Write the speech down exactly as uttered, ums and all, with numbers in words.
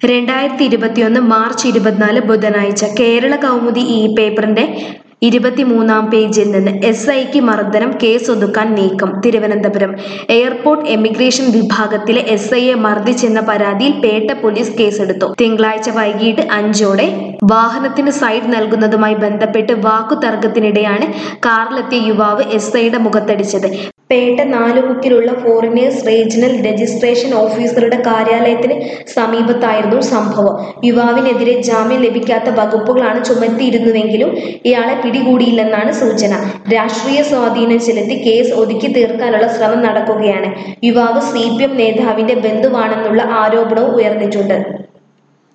രണ്ടായിരത്തി ഇരുപത്തിയൊന്ന് മാർച്ച് ഇരുപത്തിനാല് ബുധനാഴ്ച കേരള കൗമുദി ഈ പേപ്പറിന്റെ ഇരുപത്തിമൂന്നാം പേജിൽ നിന്ന് എസ് ഐക്ക് മർദ്ദനം കേസൊതുക്കാൻ നീക്കം. തിരുവനന്തപുരം എയർപോർട്ട് എമിഗ്രേഷൻ വിഭാഗത്തിലെ എസ് ഐയെ മർദ്ദിച്ചെന്ന പരാതിയിൽ പേട്ട പോലീസ് കേസെടുത്തു. തിങ്കളാഴ്ച വൈകിട്ട് അഞ്ചോടെ വാഹനത്തിന് സൈഡ് നൽകുന്നതുമായി ബന്ധപ്പെട്ട് വാക്കുതർക്കത്തിനിടെയാണ് കാറിലെത്തിയ യുവാവ് എസ് ഐയുടെ മുഖത്തടിച്ചത്. പേട്ട നാലുമുക്കിലുള്ള ഫോറിനേഴ്സ് റീജിയണൽ രജിസ്ട്രേഷൻ ഓഫീസറുടെ കാര്യാലയത്തിന് സമീപത്തായിരുന്നു സംഭവം. യുവാവിനെതിരെ ജാമ്യം ലഭിക്കാത്ത വകുപ്പുകളാണ് ചുമത്തിയിരുന്നുവെങ്കിലും ഇയാളെ പിടികൂടിയില്ലെന്നാണ് സൂചന. രാഷ്ട്രീയ സ്വാധീനം ചെലുത്തി കേസ് ഒതുക്കി തീർക്കാനുള്ള ശ്രമം നടക്കുകയാണ്. യുവാവ് സി പി എം നേതാവിന്റെ ബന്ധുവാണെന്നുള്ള ആരോപണവും ഉയർന്നിട്ടുണ്ട്.